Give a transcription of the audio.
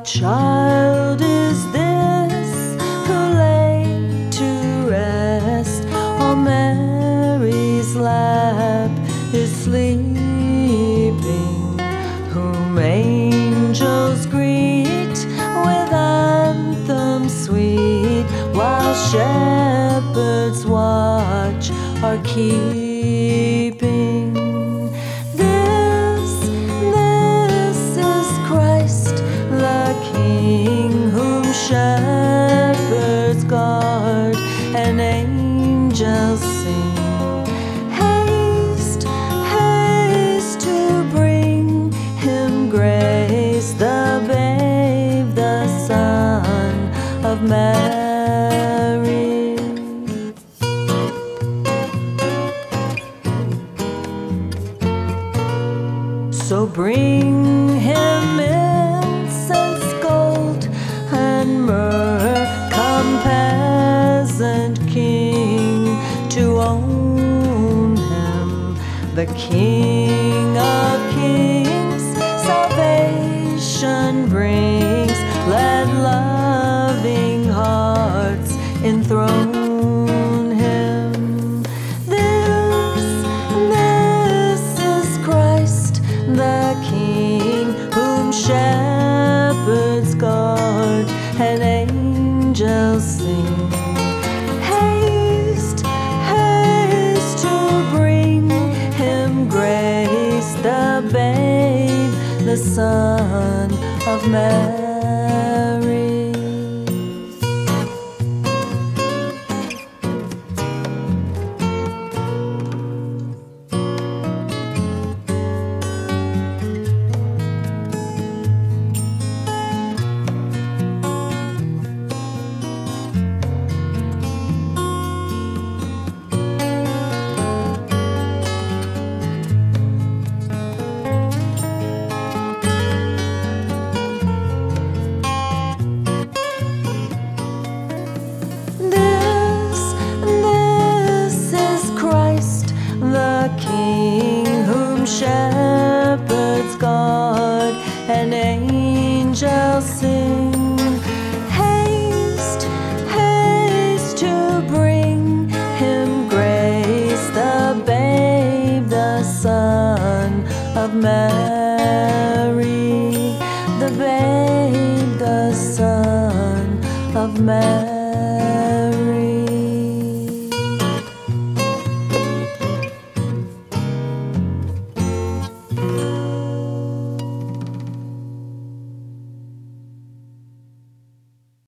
child is this who lay to rest on Mary's lap is sleeping, whom angels greet with anthems sweet, while shepherds watch are keeping. This is Christ the King, whom shepherds guard and angels sing. Haste, haste to bring him grace, the babe, the Son of Mary. So bring him incense, gold, and myrrh. Come, peasant king, to own him, the King of kings. Salvation brings, let loving hearts enthrone him. This is Christ the King, whom shepherds guard and angels sing. Haste, haste to bring him grace, the babe, the Son of Mary. King, whom shepherds guard and angels sing. Haste, haste to bring him grace, the babe, the Son of Mary, the babe, the Son of Mary.